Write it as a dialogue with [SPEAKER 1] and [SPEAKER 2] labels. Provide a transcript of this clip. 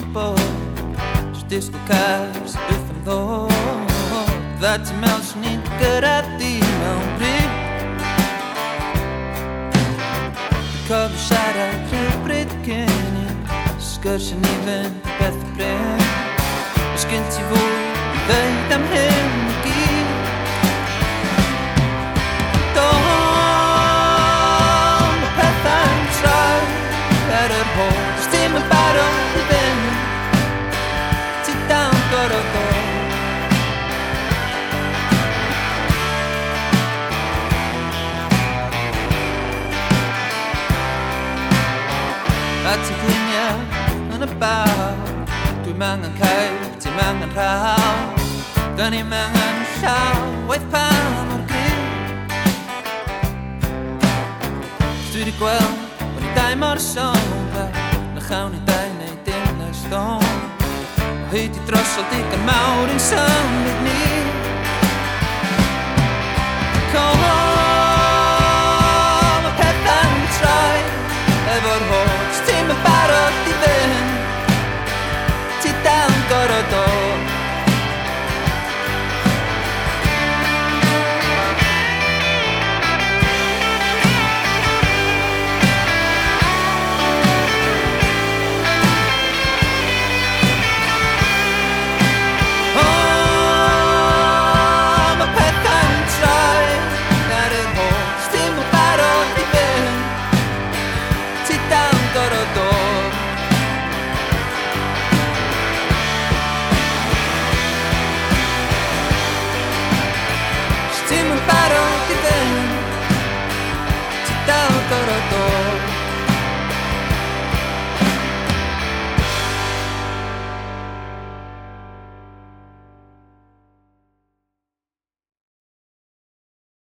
[SPEAKER 1] bod jyst disgwyl cael sy'n byth am ddod Dda ti'n mewn sy'n ni'n gyrraedd di mewn bryd Cofio siarad rhywbryd cyn i Sgyrsio ni fynd beth y bryn Os gen ti fwy i ddeud am hyn i gyd Do mae pethau'n troi ar yr hôl Os dim yn barod i fynd Ti dal yn gorfod dod A ti'n glunio yn y bar Dwi'n angen cael, ti'n angen rhaw Da ni'n angen llaw, waith pan o'r gryf Dwi wedi gweld bod ni dau mor siopa Na chawn ni dau neu dim nes don O hyd i drosol digon mawr i'n symud ni Come on, mae pethau'n troi efo'r hôl Ti'n yn barod i fynd Ti dal yn gorfod dod O, mae pethau'n troi ar yr hôl Ti'n yn barod i fynd Ti dal yn gorfod dod Ti'm yn barod